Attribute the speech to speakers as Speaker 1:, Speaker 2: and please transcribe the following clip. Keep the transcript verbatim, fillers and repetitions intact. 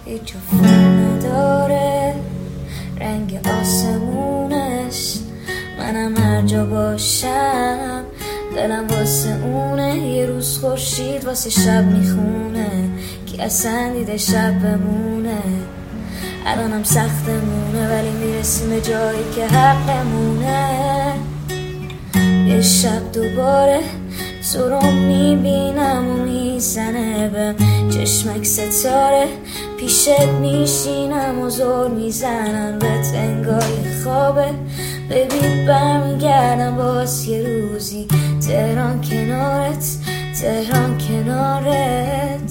Speaker 1: هیچ افت نداره رنگ آسمونش، منم هر جا باشم دلم واسه اونه. یه روز خورشید واسه شب میخونه، کی اصلا دیده شب بمونه. الانم سختمونه ولی میرسیم به جایی که حقمونه. یه شب دوباره تو رو میبینم و میزنه بهم چشمک ستاره، پیشت میشینم و زور میزنم بهت انگار خوابه. ببین برمیگردم باز یه روزی، تهران کنارت، تهران کنارت.